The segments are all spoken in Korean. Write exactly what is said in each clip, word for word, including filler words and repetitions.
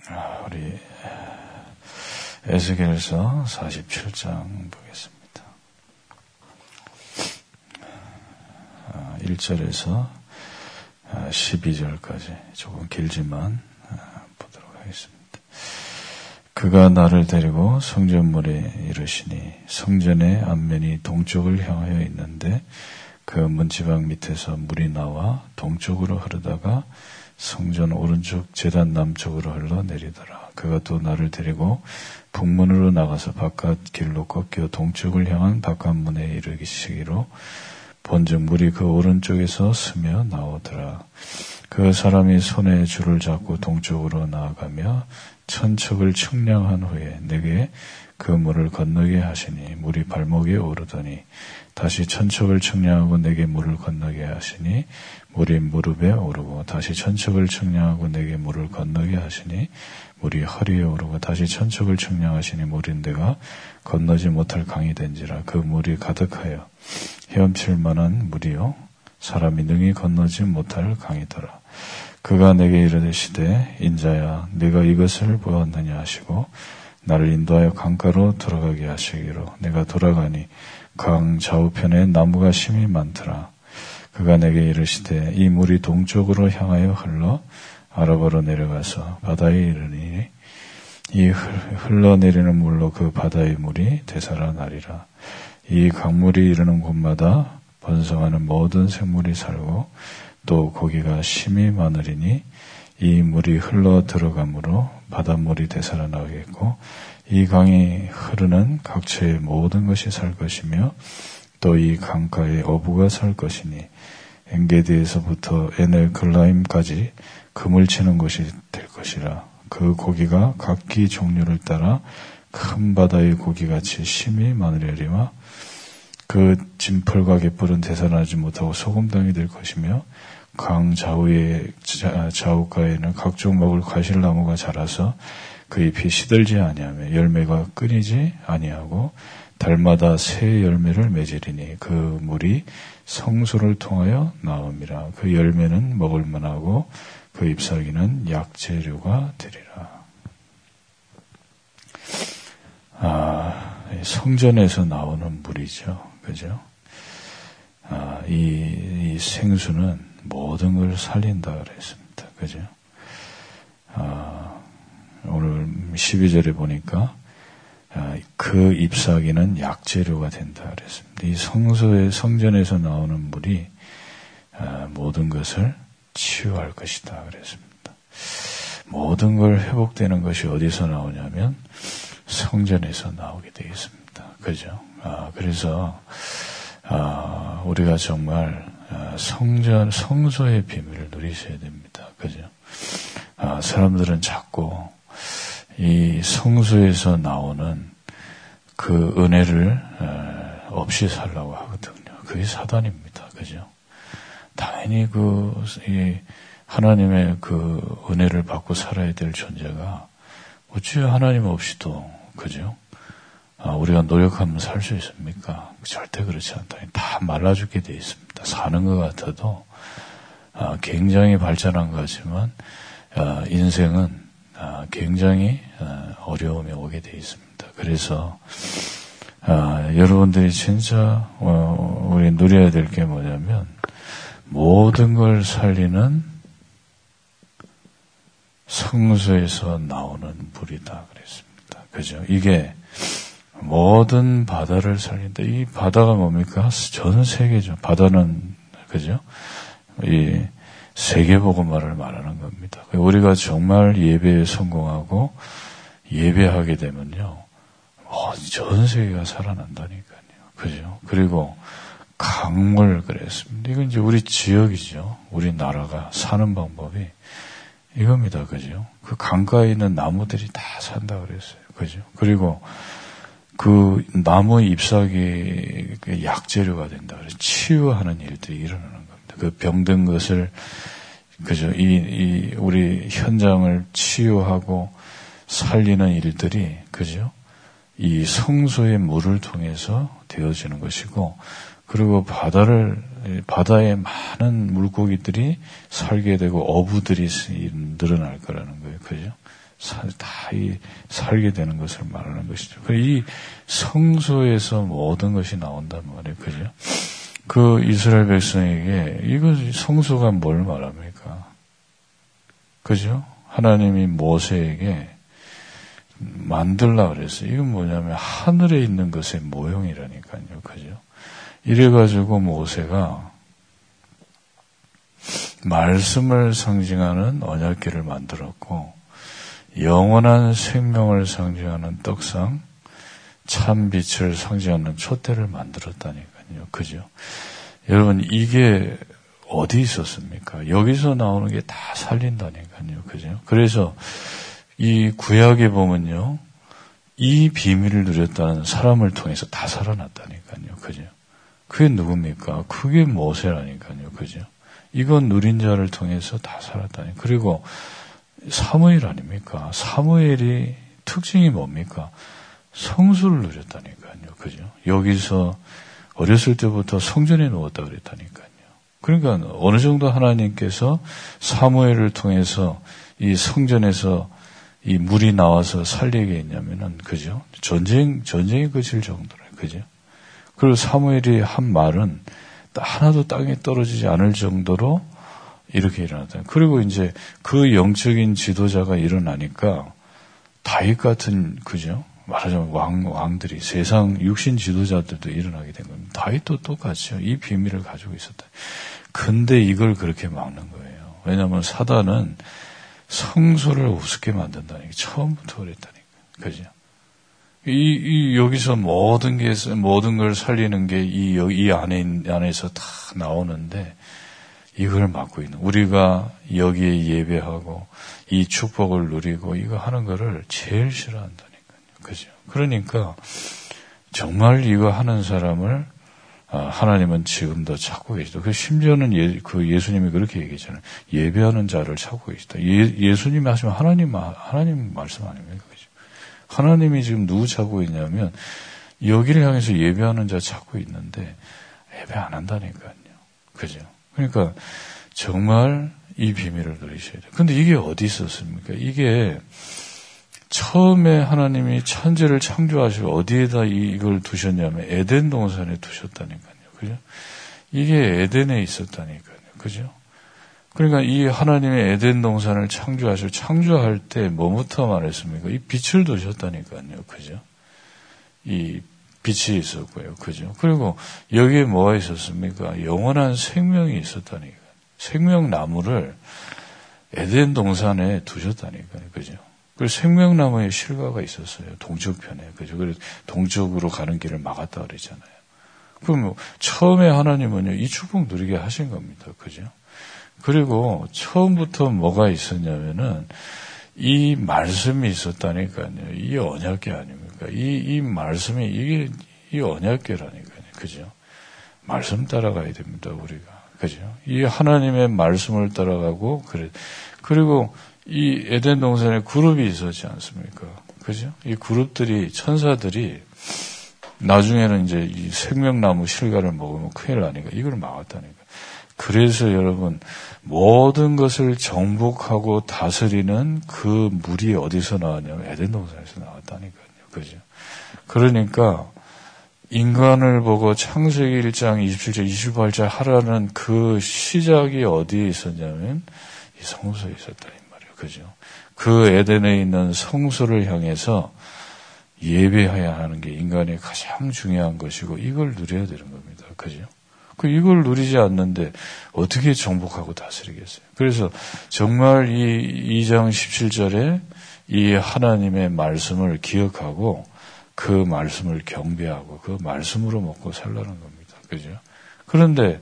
우리 에스겔서 사십칠 장 보겠습니다. 일 절에서 십이 절까지 조금 길지만 보도록 하겠습니다. 그가 나를 데리고 성전문에 이르시니 성전의 앞면이 동쪽을 향하여 있는데 그 문지방 밑에서 물이 나와 동쪽으로 흐르다가 성전 오른쪽 제단 남쪽으로 흘러내리더라. 그가 또 나를 데리고 북문으로 나가서 바깥 길로 꺾여 동쪽을 향한 바깥문에 이르시기로 본즉 물이 그 오른쪽에서 스며 나오더라. 그 사람이 손에 줄을 잡고 동쪽으로 나아가며 천척을 측량한 후에 내게 그 물을 건너게 하시니 물이 발목에 오르더니 다시 천척을 측량하고 내게 물을 건너게 하시니 물이 무릎에 오르고 다시 천척을 측량하고 내게 물을 건너게 하시니 물이 허리에 오르고 다시 천척을 측량하시니 물인 내가 건너지 못할 강이 된지라. 그 물이 가득하여 헤엄칠 만한 물이요 사람이 능히 건너지 못할 강이더라. 그가 내게 이르시되 인자야 네가 이것을 보았느냐 하시고 나를 인도하여 강가로 들어가게 하시기로 내가 돌아가니 강 좌우편에 나무가 심이 많더라. 그가 내게 이르시되 이 물이 동쪽으로 향하여 흘러 아라바로 내려가서 바다에 이르니 이 흘러내리는 물로 그 바다의 물이 되살아나리라. 이 강물이 이르는 곳마다 번성하는 모든 생물이 살고 또 고기가 심이 많으리니 이 물이 흘러 들어가므로 바닷물이 되살아나겠고 이 강이 흐르는 각처의 모든 것이 살 것이며 또 이 강가에 어부가 살 것이니 엔게디에서부터 에넬글라임까지 금을 치는 곳이 될 것이라. 그 고기가 각기 종류를 따라 큰 바다의 고기같이 심이 많으려리와 그 진풀과 갯불은 되살아나지 못하고 소금당이 될 것이며 강 좌우의 좌우가에는 각종 먹을 과실나무가 자라서 그 잎이 시들지 아니하며 열매가 끊이지 아니하고 달마다 새 열매를 맺으리니 그 물이 성소를 통하여 나옵니다. 그 열매는 먹을 만하고 그 잎사귀는 약재료가 되리라. 아, 성전에서 나오는 물이죠. 그죠? 아, 이, 이 생수는 모든 걸 살린다 그랬습니다. 그죠? 아, 오늘 십이 절에 보니까 아, 그 잎사귀는 약재료가 된다 그랬습니다. 이 성소의 성전에서 나오는 물이 아, 모든 것을 치유할 것이다 그랬습니다. 모든 걸 회복되는 것이 어디서 나오냐면 성전에서 나오게 되어 있습니다. 그죠? 아, 그래서 아, 우리가 정말 아, 성전, 성소의 비밀을 누리셔야 됩니다. 그죠? 아, 사람들은 자꾸 이 성소에서 나오는 그 은혜를 아, 없이 살라고 하거든요. 그게 사단입니다. 그죠? 당연히 그, 이 하나님의 그 은혜를 받고 살아야 될 존재가 어찌 하나님 없이도, 그죠? 아, 우리가 노력하면 살 수 있습니까? 절대 그렇지 않다. 다 말라 죽게 돼 있습니다. 사는 것 같아도, 아, 굉장히 발전한 것 같지만, 아, 인생은, 아, 굉장히, 아, 어려움이 오게 돼 있습니다. 그래서, 아, 여러분들이 진짜, 어, 우리 누려야 될 게 뭐냐면, 모든 걸 살리는 성소에서 나오는 물이다 그랬습니다. 그죠? 이게 모든 바다를 살린다. 이 바다가 뭡니까? 전 세계죠. 바다는, 그죠? 이 세계복음화를 말하는 겁니다. 우리가 정말 예배에 성공하고 예배하게 되면요, 어, 전 세계가 살아난다니까요. 그죠? 그리고 강물 그랬습니다. 이건 이제 우리 지역이죠. 우리 나라가 사는 방법이 이겁니다. 그죠? 그 강가에 있는 나무들이 다 산다 그랬어요. 그죠? 그리고 그 나무 잎사귀 약재료가 된다 그래서 치유하는 일들이 일어나는 겁니다. 그 병든 것을, 그죠? 이, 이, 우리 현장을 치유하고 살리는 일들이, 그죠? 이 성소의 물을 통해서 되어지는 것이고, 그리고 바다를, 바다에 많은 물고기들이 살게 되고 어부들이 늘어날 거라는 거예요. 그죠? 다 이 살게 되는 것을 말하는 것이죠. 이 성소에서 모든 것이 나온단 말이에요. 그죠? 그 이스라엘 백성에게 이거 성소가 뭘 말합니까? 그죠? 하나님이 모세에게 만들라 그랬어요. 이건 뭐냐면 하늘에 있는 것의 모형이라니까요. 그죠? 이래가지고 모세가 말씀을 상징하는 언약궤를 만들었고 영원한 생명을 상징하는 떡상, 참 빛을 상징하는 촛대를 만들었다니까요. 그죠? 여러분 이게 어디 있었습니까? 여기서 나오는 게 다 살린다니까요. 그죠? 그래서 이 구약에 보면요. 이 비밀을 누렸다는 사람을 통해서 다 살아났다니까요. 그죠? 그게 누굽니까? 그게 모세라니까요. 그죠? 이건 누린 자를 통해서 다 살았다니. 그리고 사무엘 아닙니까? 사무엘이 특징이 뭡니까? 성수를 누렸다니까요. 그죠? 여기서 어렸을 때부터 성전에 누웠다 그랬다니까요. 그러니까 어느 정도 하나님께서 사무엘을 통해서 이 성전에서 이 물이 나와서 살리게 했냐면은, 그죠? 전쟁, 전쟁이 그칠 정도로, 그죠? 그리고 사무엘이 한 말은 하나도 땅에 떨어지지 않을 정도로 이렇게 일어났다. 그리고 이제 그 영적인 지도자가 일어나니까 다윗 같은, 그죠? 말하자면 왕, 왕들이 세상 육신 지도자들도 일어나게 된 겁니다. 다윗도 똑같이요. 이 비밀을 가지고 있었다. 근데 이걸 그렇게 막는 거예요. 왜냐하면 사단은 성소를 우습게 만든다니까. 처음부터 그랬다니까. 그죠? 이, 이, 여기서 모든 게, 모든 걸 살리는 게 이, 이 안에, 안에서 다 나오는데, 이걸 막고 있는, 우리가 여기에 예배하고, 이 축복을 누리고, 이거 하는 거를 제일 싫어한다니까요. 그죠? 그러니까, 정말 이거 하는 사람을, 하나님은 지금도 찾고 계시다. 그 심지어는 예, 그 예수님이 그렇게 얘기했잖아요. 예배하는 자를 찾고 계시다. 예, 예수님이 하시면 하나님, 하나님 말씀 아닙니까? 그죠? 하나님이 지금 누구 찾고 있냐면, 여기를 향해서 예배하는 자 찾고 있는데, 예배 안 한다니까요. 그죠? 그러니까, 정말 이 비밀을 누리셔야 돼요. 근데 이게 어디 있었습니까? 이게, 처음에 하나님이 천지를 창조하시고 어디에다 이걸 두셨냐면 에덴 동산에 두셨다니까요. 그죠? 이게 에덴에 있었다니까요. 그죠? 그러니까 이 하나님의 에덴 동산을 창조하시고 창조할 때 뭐부터 말했습니까? 이 빛을 두셨다니까요. 그죠? 이 빛이 있었고요. 그죠? 그리고 여기에 뭐가 있었습니까? 영원한 생명이 있었다니까요. 생명나무를 에덴 동산에 두셨다니까요. 그죠? 그리고 생명나무의 실과가 있었어요. 동쪽편에. 그죠? 그래서 동쪽으로 가는 길을 막았다 그러잖아요. 그럼 뭐 처음에 하나님은요, 이 축복 누리게 하신 겁니다. 그죠? 그리고 처음부터 뭐가 있었냐면은, 이 말씀이 있었다니까요. 이 언약궤 아닙니까? 이, 이 말씀이, 이게, 이 언약궤라니까요. 그죠? 말씀 따라가야 됩니다, 우리가. 그죠? 이 하나님의 말씀을 따라가고, 그래. 그리고 이 에덴 동산에 그룹이 있었지 않습니까? 그죠? 이 그룹들이, 천사들이, 나중에는 이제 이 생명나무 실과를 먹으면 큰일 나니까 이걸 막았다니까. 그래서 여러분, 모든 것을 정복하고 다스리는 그 물이 어디서 나왔냐면 에덴 동산에서 나왔다니까요. 그죠? 그러니까, 인간을 보고 창세기 일 장 이십칠 절, 이십팔 절 하라는 그 시작이 어디에 있었냐면 이 성소에 있었다. 그죠? 그 에덴에 있는 성소를 향해서 예배해야 하는 게 인간의 가장 중요한 것이고 이걸 누려야 되는 겁니다. 그죠? 그 이걸 누리지 않는데 어떻게 정복하고 다스리겠어요? 그래서 정말 이 이 장 십칠 절에 이 하나님의 말씀을 기억하고 그 말씀을 경배하고 그 말씀으로 먹고 살라는 겁니다. 그죠? 그런데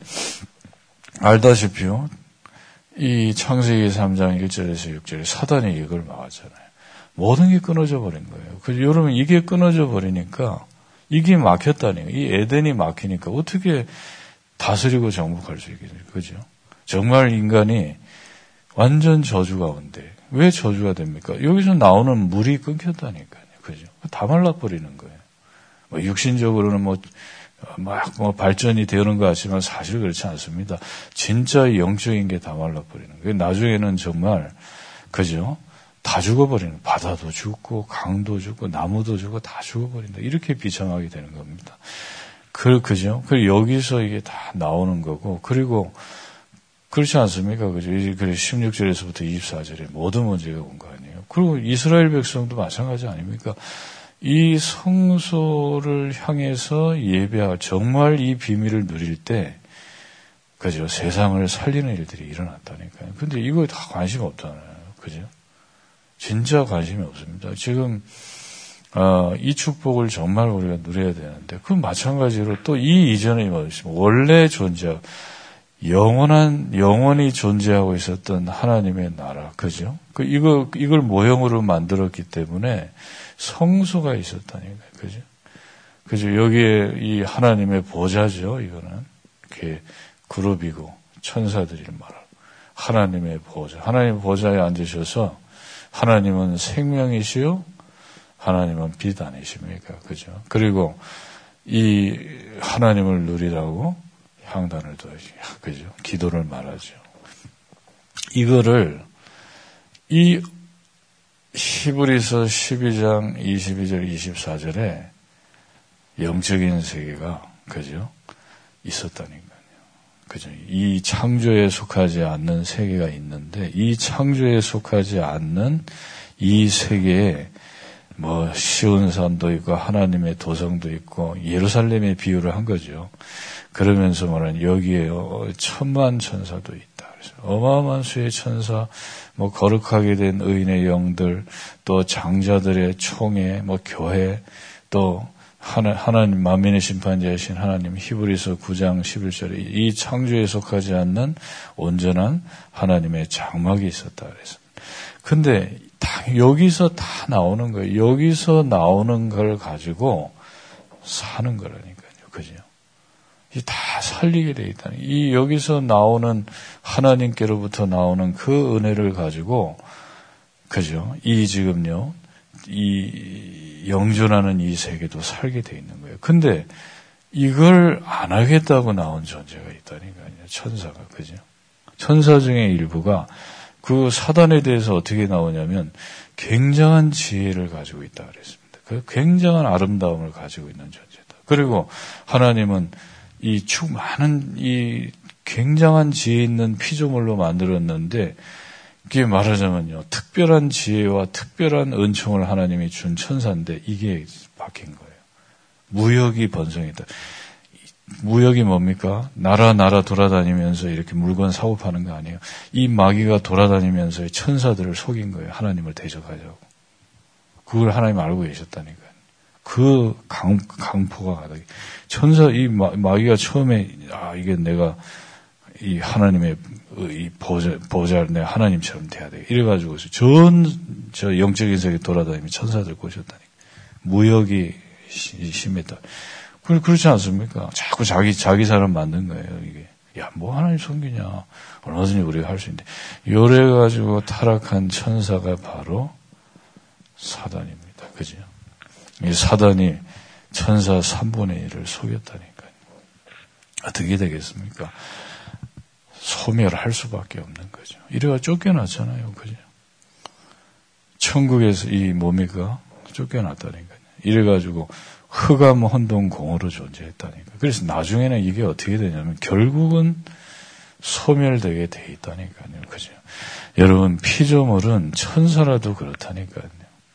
알다시피요. 이 창세기 삼 장 일 절에서 육 절에 사단이 이걸 막았잖아요. 모든 게 끊어져 버린 거예요. 그래서 여러분 이게 끊어져 버리니까 이게 막혔다니까. 이 에덴이 막히니까 어떻게 다스리고 정복할 수 있겠어요. 그죠? 정말 인간이 완전 저주 가운데. 왜 저주가 됩니까? 여기서 나오는 물이 끊겼다니까요. 그죠? 다 말라버리는 거예요. 뭐 육신적으로는 뭐 막 뭐 발전이 되는 것 같지만 사실 그렇지 않습니다. 진짜 영적인 게 다 말라버리는 거예요. 나중에는 정말 그죠? 다 죽어버리는, 바다도 죽고 강도 죽고 나무도 죽고 다 죽어버린다. 이렇게 비참하게 되는 겁니다. 그, 그죠? 그리고 여기서 이게 다 나오는 거고, 그리고 그렇지 않습니까? 그죠? 그래서 십육 절에서부터 이십사 절에 모든 문제가 온 거 아니에요. 그리고 이스라엘 백성도 마찬가지 아닙니까? 이 성소를 향해서 예배할, 정말 이 비밀을 누릴 때, 그죠? 세상을 살리는 일들이 일어났다니까요. 근데 이거에 다 관심 없잖아요. 그죠? 진짜 관심이 없습니다. 지금, 어, 이 축복을 정말 우리가 누려야 되는데, 그 마찬가지로 또 이 이전에 원래 존재, 영원한, 영원히 존재하고 있었던 하나님의 나라, 그죠? 그, 이거, 이걸 모형으로 만들었기 때문에 성소가 있었다니까요. 그죠? 그죠? 여기에 이 하나님의 보좌죠, 이거는. 이렇게 그룹이고, 천사들이 말하고. 하나님의 보좌. 하나님의 보좌에 앉으셔서, 하나님은 생명이시요, 하나님은 빛 아니십니까? 그죠? 그리고 이 하나님을 누리라고 향단을 둬야지. 그죠? 기도를 말하죠. 이거를 이 히브리서 십이 장 이십이 절 이십사 절에 영적인 세계가 그죠? 있었다니까요. 그죠? 이 창조에 속하지 않는 세계가 있는데 이 창조에 속하지 않는 이 세계에 뭐 시온산도 있고 하나님의 도성도 있고 예루살렘의 비유를 한 거죠. 그러면서 말하는 여기에 천만 천사도 있다. 그래서 어마어마한 수의 천사, 뭐 거룩하게 된 의인의 영들, 또 장자들의 총회, 뭐 교회, 또 하나, 하나님 만민의 심판자이신 하나님 히브리서 구 장 십일 절에 이 창조에 속하지 않는 온전한 하나님의 장막이 있었다 그랬습니다. 근데 다, 여기서 다 나오는 거예요. 여기서 나오는 걸 가지고 사는 거라니까요. 그죠? 이 다 살리게 돼 있다니. 이 여기서 나오는 하나님께로부터 나오는 그 은혜를 가지고 그죠? 이 지금요. 이 영존하는 이 세계도 살게 돼 있는 거예요. 근데 이걸 안 하겠다고 나온 존재가 있다니까요. 천사가. 그죠? 천사 중에 일부가 그 사단에 대해서 어떻게 나오냐면 굉장한 지혜를 가지고 있다 그랬습니다. 그 굉장한 아름다움을 가지고 있는 존재다. 그리고 하나님은 이 축 많은 이 굉장한 지혜 있는 피조물로 만들었는데 이게 말하자면요. 특별한 지혜와 특별한 은총을 하나님이 준 천사인데 이게 박힌 거예요. 무역이 번성했다. 무역이 뭡니까? 나라 나라 돌아다니면서 이렇게 물건 사고 파는 거 아니에요. 이 마귀가 돌아다니면서 천사들을 속인 거예요. 하나님을 대적하자고. 그걸 하나님 알고 계셨다니까요. 그 강, 강포가 가득. 천사, 이 마, 마귀가 처음에, 아, 이게 내가 이 하나님의 이 보좌, 보좌를 내가 하나님처럼 돼야 돼. 이래가지고 전, 저 영적인 세계 돌아다니면 천사들 꼬셨다니까. 무역이 심했다. 그렇지 않습니까? 자꾸 자기, 자기 사람 만든 거예요, 이게. 야, 뭐 하나님 섬기냐. 얼마든지 우리가 할 수 있는데. 요래가지고 타락한 천사가 바로 사단입니다. 그죠? 이 사단이 천사 삼분의 일을 속였다니까요. 어떻게 되겠습니까? 소멸할 수밖에 없는 거죠. 이래가 쫓겨났잖아요. 그죠? 천국에서 이 뭡니까? 쫓겨났다니까요. 이래가지고 흑암 혼돈 공으로 존재했다니까. 그래서 나중에는 이게 어떻게 되냐면 결국은 소멸되게 돼 있다니까요. 그죠? 여러분 피조물은 천사라도 그렇다니까요.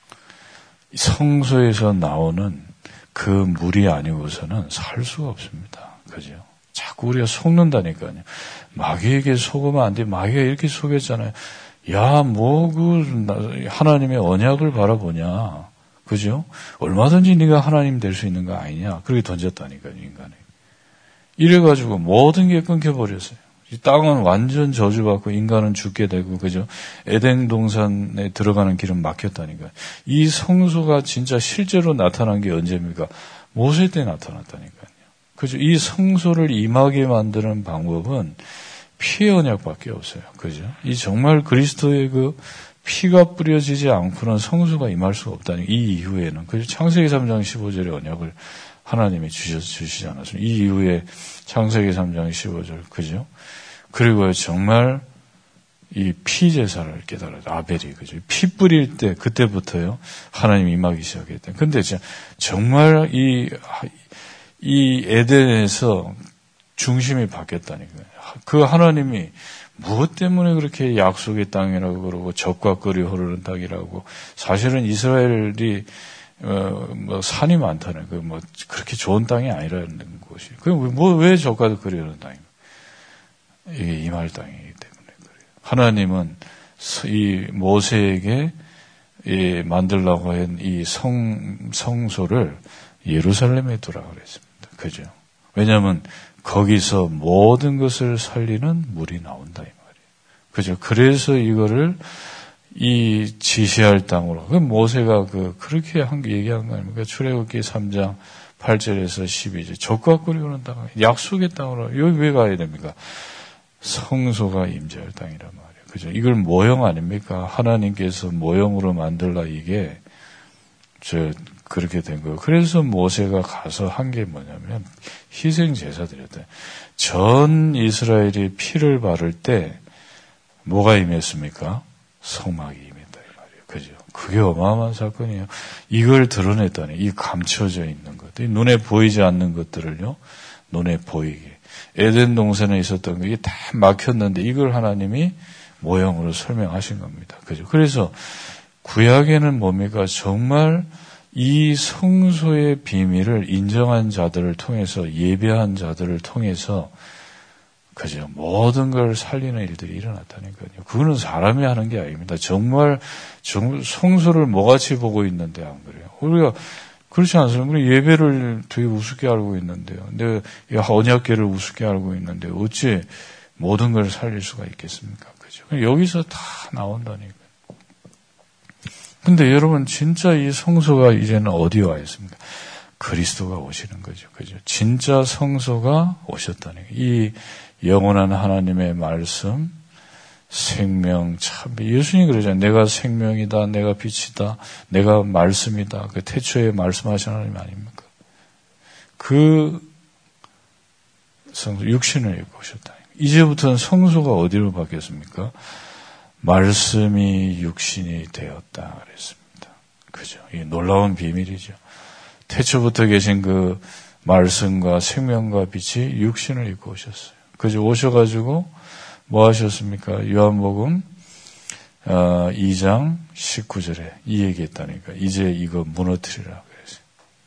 성소에서 나오는 그 물이 아니고서는 살 수가 없습니다. 그죠? 자꾸 우리가 속는다니까요. 마귀에게 속으면 안 돼. 마귀가 이렇게 속였잖아요. 야, 뭐 그 하나님의 언약을 바라보냐. 그죠? 얼마든지 네가 하나님 될 수 있는 거 아니냐. 그렇게 던졌다니까요, 인간이. 이래가지고 모든 게 끊겨버렸어요. 이 땅은 완전 저주받고 인간은 죽게 되고, 그죠? 에덴 동산에 들어가는 길은 막혔다니까요. 이 성소가 진짜 실제로 나타난 게 언제입니까? 모세 때 나타났다니까요. 그죠? 이 성소를 임하게 만드는 방법은 피의 언약밖에 없어요. 그죠? 이 정말 그리스도의 그 피가 뿌려지지 않고는 성소가 임할 수가 없다니, 이 이후에는. 그래서 창세기 삼 장 십오 절의 언약을 하나님이 주셔서 주시지 않았습니다. 이 이후에 창세기 삼 장 십오 절, 그죠? 그리고 정말 이 피제사를 깨달아요. 아벨이, 그죠? 피 뿌릴 때, 그때부터요, 하나님이 임하기 시작했대요. 근데 정말 이, 이 에덴에서 중심이 바뀌었다니까요. 그 하나님이 무엇 때문에 그렇게 약속의 땅이라고 그러고 젖과 꿀이 흐르는 땅이라고, 사실은 이스라엘이 어, 뭐 산이 많다는 그 뭐 그렇게 좋은 땅이 아니라는 곳이. 그 뭐 왜 젖과 꿀이 흐르는 땅입니까? 이게 임할 땅이기 때문에 그래요. 하나님은 이 모세에게 이 만들라고 한 이 성 성소를 예루살렘에 두라 그랬습니다. 그죠? 왜냐하면 거기서 모든 것을 살리는 물이 나온다 이 말이에요. 그죠? 그래서 이거를 이 지시할 땅으로, 그 모세가 그 그렇게 한 게 얘기한 거 아닙니까? 출애굽기 삼 장 팔 절에서 십이 절, 젖과 꿀이 흐르는 땅, 약속의 땅으로. 여기 왜 가야 됩니까? 성소가 임재할 땅이란 말이에요. 그죠? 이걸 모형 아닙니까? 하나님께서 모형으로 만들라 이게 저 그렇게 된 거예요. 그래서 모세가 가서 한 게 뭐냐면 희생 제사 드렸대. 전 이스라엘이 피를 바를 때 뭐가 임했습니까? 성막이 임했다 이 말이에요. 그죠? 그게 어마어마한 사건이에요. 이걸 드러냈다니, 이 감춰져 있는 것들, 눈에 보이지 않는 것들을요, 눈에 보이게. 에덴 동산에 있었던 게 다 막혔는데 이걸 하나님이 모형으로 설명하신 겁니다. 그죠? 그래서 구약에는 뭡니까? 정말 이 성소의 비밀을 인정한 자들을 통해서, 예배한 자들을 통해서, 그죠? 모든 걸 살리는 일들이 일어났다니까요. 그거는 사람이 하는 게 아닙니다. 정말, 정말 성소를 뭐같이 보고 있는데 안 그래요? 우리가 그렇지 않습니까? 우리 예배를 되게 우습게 알고 있는데요. 내가 언약궤를 우습게 알고 있는데 어찌 모든 걸 살릴 수가 있겠습니까? 그죠? 여기서 다 나온다니까요. 근데 여러분, 진짜 이 성소가 이제는 어디에 와 있습니까? 그리스도가 오시는 거죠. 그죠? 진짜 성소가 오셨다는 거예요. 이 영원한 하나님의 말씀, 생명, 참, 예수님이 그러잖아요. 내가 생명이다, 내가 빛이다, 내가 말씀이다. 그 태초에 말씀하신 하나님 아닙니까? 그 성소, 육신을 입고 오셨다. 이제부터는 성소가 어디로 바뀌었습니까? 말씀이 육신이 되었다 그랬습니다. 그죠? 이 놀라운 비밀이죠. 태초부터 계신 그 말씀과 생명과 빛이 육신을 입고 오셨어요. 그죠? 오셔가지고 뭐 하셨습니까? 요한복음 이 장 십구 절에 이 얘기했다니까. 이제 이거 무너뜨리라 그랬어요.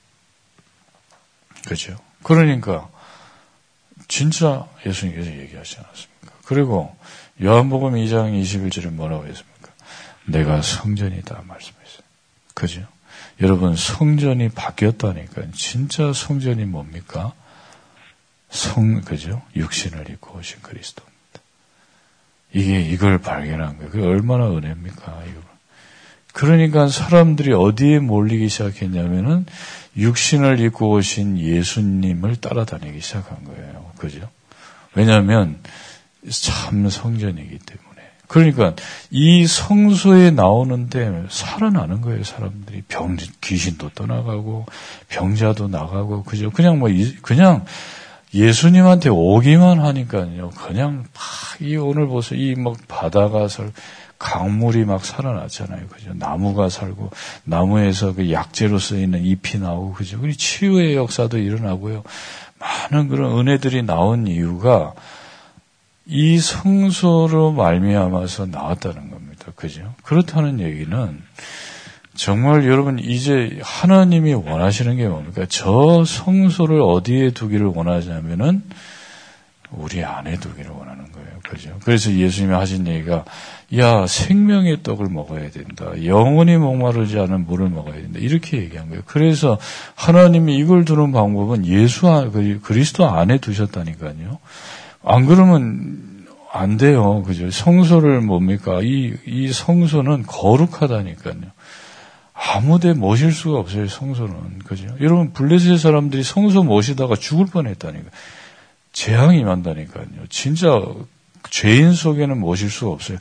그죠? 그러니까 진짜 예수님께서 얘기하지 않았습니까? 그리고 요한복음 이 장 이십일 절에 뭐라고 했습니까? 내가 성전이다 말씀했어요. 그죠? 여러분, 성전이 바뀌었다니까요. 진짜 성전이 뭡니까? 성, 그죠? 육신을 입고 오신 그리스도입니다. 이게, 이걸 발견한 거예요. 그게 얼마나 은혜입니까? 이거. 그러니까 사람들이 어디에 몰리기 시작했냐면은 육신을 입고 오신 예수님을 따라다니기 시작한 거예요. 그죠? 왜냐하면 참 성전이기 때문에. 그러니까 이 성소에 나오는데 살아나는 거예요, 사람들이. 병, 귀신도 떠나가고, 병자도 나가고, 그죠? 그냥 뭐, 그냥 예수님한테 오기만 하니까요. 그냥 막, 이 오늘 보세요. 이 막 바다가 살, 강물이 막 살아났잖아요. 그죠? 나무가 살고, 나무에서 그 약재로 쓰이는 잎이 나오고, 그죠? 그리고 치유의 역사도 일어나고요. 많은 그런 은혜들이 나온 이유가 이 성소로 말미암아서 나왔다는 겁니다. 그죠? 그렇다는 얘기는 정말 여러분 이제 하나님이 원하시는 게 뭡니까? 저 성소를 어디에 두기를 원하냐면은 우리 안에 두기를 원하는 거예요. 그죠? 그래서 예수님이 하신 얘기가 야, 생명의 떡을 먹어야 된다. 영원히 목마르지 않은 물을 먹어야 된다. 이렇게 얘기한 거예요. 그래서 하나님이 이걸 두는 방법은 예수, 그리스도 안에 두셨다니까요. 안 그러면 안 돼요. 그죠? 성소를 뭡니까? 이, 이 성소는 거룩하다니까요. 아무데 모실 수가 없어요, 성소는. 그죠? 여러분, 블레셋 사람들이 성소 모시다가 죽을 뻔 했다니까요. 재앙이 임한다니까요. 진짜 죄인 속에는 모실 수가 없어요.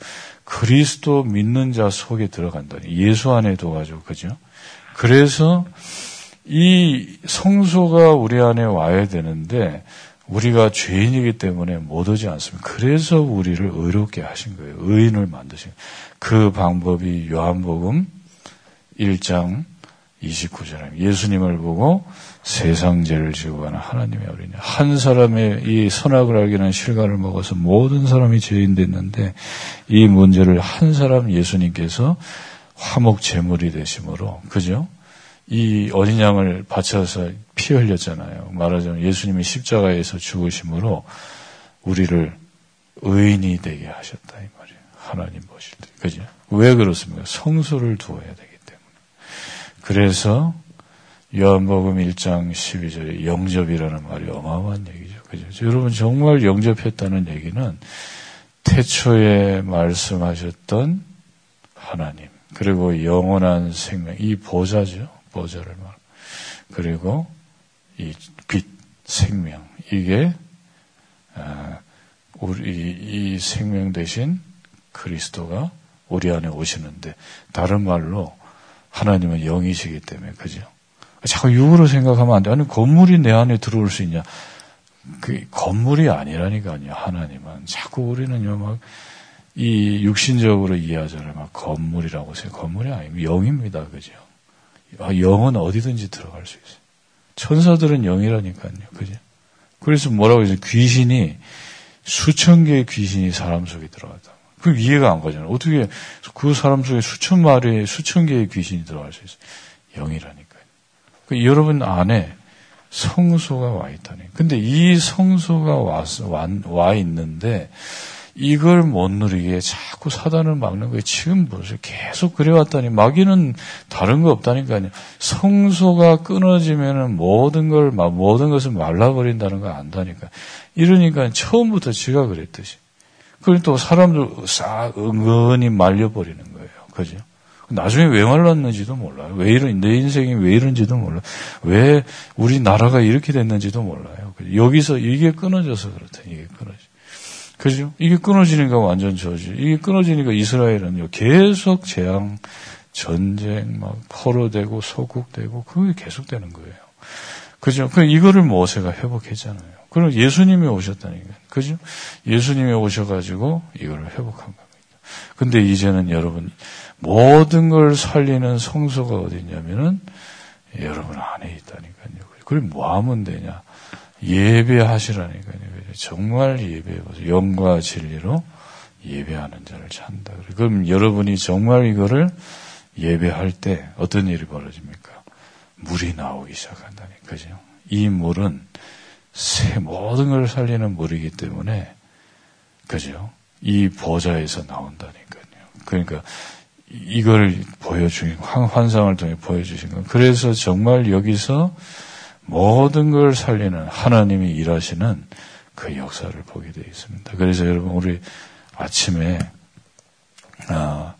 그리스도 믿는 자 속에 들어간다니. 예수 안에 둬가지고, 그죠? 그래서 이 성소가 우리 안에 와야 되는데, 우리가 죄인이기 때문에 못 오지 않습니다. 그래서 우리를 의롭게 하신 거예요. 의인을 만드신 거예요. 그 방법이 요한복음 일 장 이십구 절에 예수님을 보고 세상 죄를 지고 가는 하나님의 어린이. 한 사람의 이 선악을 알기는 실과를 먹어서 모든 사람이 죄인 됐는데 이 문제를 한 사람 예수님께서 화목 제물이 되심으로, 그죠? 이 어린 양을 바쳐서 피 흘렸잖아요. 말하자면 예수님이 십자가에서 죽으심으로 우리를 의인이 되게 하셨다 이 말이에요. 하나님 보실 때. 그죠? 왜 그렇습니까? 성소를 두어야 되기 때문에. 그래서 요한복음 일 장 십이 절에 영접이라는 말이 어마어마한 얘기죠. 그죠? 여러분 정말 영접했다는 얘기는 태초에 말씀하셨던 하나님, 그리고 영원한 생명, 이 보좌죠. 보좌를 말. 그리고 이 빛, 생명, 이게 우리 이 생명 대신 그리스도가 우리 안에 오시는데, 다른 말로 하나님은 영이시기 때문에, 그죠? 자꾸 육으로 생각하면 안 돼. 아니 건물이 내 안에 들어올 수 있냐? 그 건물이 아니라니까요. 하나님은 자꾸 우리는요 막 이 육신적으로 이해하잖아요. 막 건물이라고 해서 건물이 아니고 영입니다, 그죠? 영은 어디든지 들어갈 수 있어요. 천사들은 영이라니까요, 그죠? 그래서 뭐라고 해서 귀신이 수천 개의 귀신이 사람 속에 들어갔다. 그 이해가 안 가잖아요. 어떻게 그 사람 속에 수천 마리의 수천 개의 귀신이 들어갈 수 있어요? 영이라니까요. 그 여러분 안에 성소가 와 있다니. 근데 이 성소가 와, 와, 와 있는데 이걸 못 누리게 자꾸 사단을 막는 거예요. 지금 보세요. 계속 그래왔다니. 마귀는 다른 거 없다니까요. 성소가 끊어지면은 모든 걸, 모든 것을 말라버린다는 걸 안다니까. 이러니까 처음부터 지가 그랬듯이. 그걸 또 사람들 싹 은근히 말려버리는 거예요. 그죠? 나중에 왜 말랐는지도 몰라요. 왜 이런, 내 인생이 왜 이런지도 몰라요. 왜 우리 나라가 이렇게 됐는지도 몰라요. 여기서 이게 끊어져서 그렇다. 이게 끊어져. 그죠? 이게 끊어지니까 완전 저지. 이게 끊어지니까 이스라엘은요, 계속 재앙, 전쟁, 막, 포로되고, 소국되고, 그게 계속되는 거예요. 그죠? 그, 이거를 모세가 회복했잖아요. 그럼 예수님이 오셨다니까. 그죠? 예수님이 오셔가지고, 이거를 회복한 겁니다. 근데 이제는 여러분, 모든 걸 살리는 성소가 어디 있냐면은, 여러분 안에 있다니까요. 그럼 뭐 하면 되냐? 예배하시라니까요. 정말 예배해보세요. 영과 진리로 예배하는 자를 찾는다. 그럼 여러분이 정말 이거를 예배할 때 어떤 일이 벌어집니까? 물이 나오기 시작한다니. 그죠? 이 물은 새 모든 걸 살리는 물이기 때문에, 그죠? 이 보좌에서 나온다니까요. 그러니까 이걸 보여주신, 환상을 통해 보여주신 건, 그래서 정말 여기서 모든 걸 살리는 하나님이 일하시는 그 역사를 보게 되어 있습니다. 그래서 여러분, 우리 아침에, 아,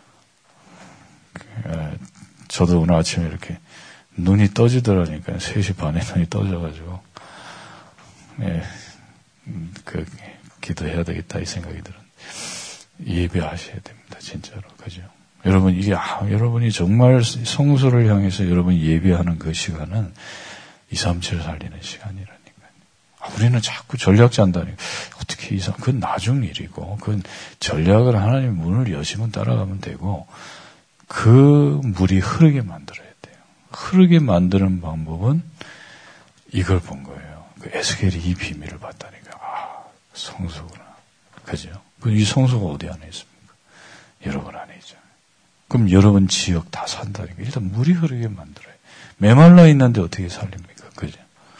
저도 오늘 아침에 이렇게 눈이 떠지더라니까요. 세 시 반에 눈이 떠져가지고, 예, 그, 기도해야 되겠다, 이 생각이 들었는데, 예배하셔야 됩니다, 진짜로. 그죠? 여러분, 이게, 아, 여러분이 정말 성소를 향해서 여러분이 예배하는 그 시간은 이삼칠 살리는 시간이라니까요. 아, 우리는 자꾸 전략 짠다니까. 어떻게 이삼, 그건 나중 일이고, 그건 전략을 하나님 문을 여시면 따라가면 되고, 그 물이 흐르게 만들어야 돼요. 흐르게 만드는 방법은 이걸 본 거예요. 그 에스겔이 이 비밀을 봤다니까. 아, 성소구나. 그죠? 이 성소가 어디 안에 있습니까? 여러분 안에 있잖아요. 그럼 여러분 지역 다 산다니까. 일단 물이 흐르게 만들어요. 메말라 있는데 어떻게 살립니까? 그죠?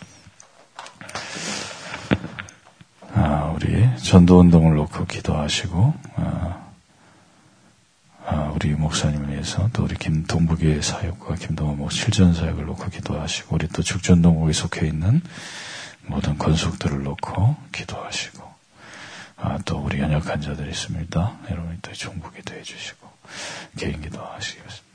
아, 우리 전도운동을 놓고 기도하시고, 아, 아, 우리 목사님을 위해서 또 우리 김 동북의 사역과 김동호 목 실전 사역을 놓고 기도하시고, 우리 또 죽전동국에 속해 있는 모든 권속들을 놓고 기도하시고, 아, 또 우리 연약한 자들이 있습니다. 여러분이 또 종북에 대해 주시고 개인 기도하시겠습니다.